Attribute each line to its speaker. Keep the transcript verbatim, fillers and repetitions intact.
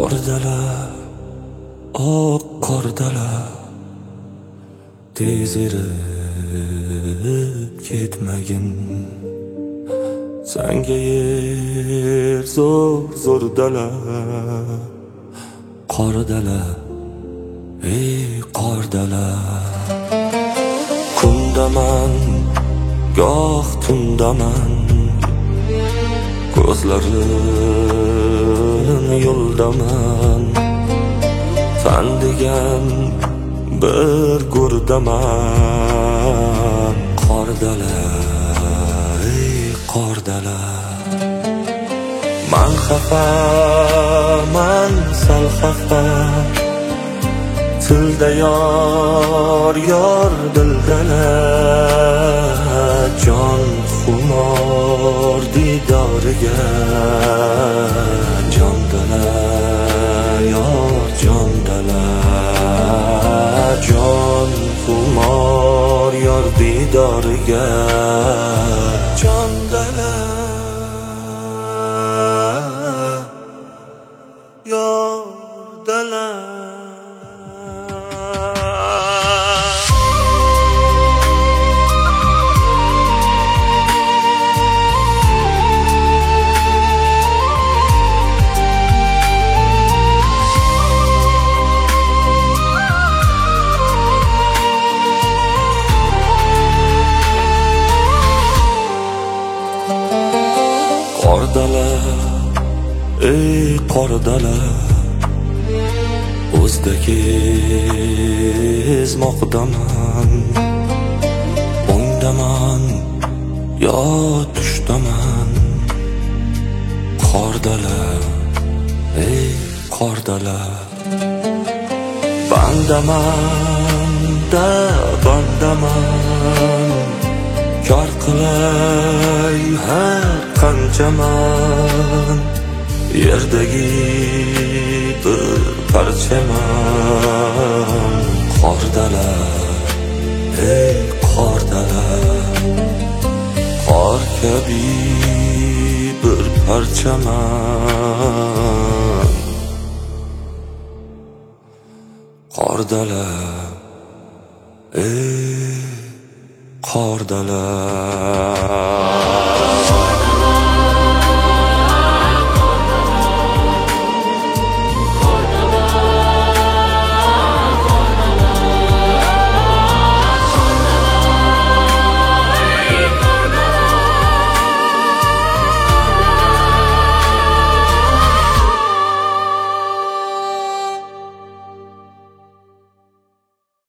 Speaker 1: Qordalar, oq qordalar, tez erib ketmagin. Senga yer zo'r zo'r dalar, qordalar, ey qordalar. Kundaman, goh tundaman, ko'zlarim yo'ldaman. Sen degan bir go'rdaman. Qordalar, ey qordalar. Man xafa, man sal xafa, tilda yor, yor dildalar. Jon xumor didoriga, jondalar, yor jondalar. Jon xumor yor didoriga, jondalar, yordalar. Qordalar, ey qordalar, o'zda kezmoqdaman. O'ngdaman yo tushdaman. Qordalar, ey qordalar. Bandaman da bandaman, kor qilay har qanchaman. Yerdagi bir parchaman. Qordalar, ey qordalar, qor kabi bir parchaman. Qordalar, ey qordalar.